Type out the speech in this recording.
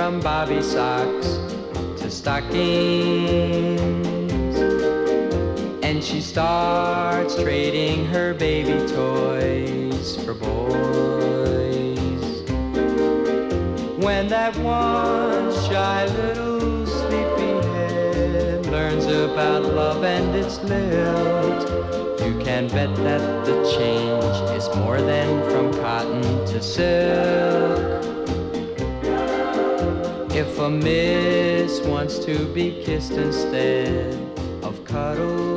from bobby socks to stockings. And she starts trading her baby toys for boys. When that one shy little sleepyhead learns about love and its lilt, you can bet that the change is more than from cotton to silk. If a miss wants to be kissed instead of cuddled,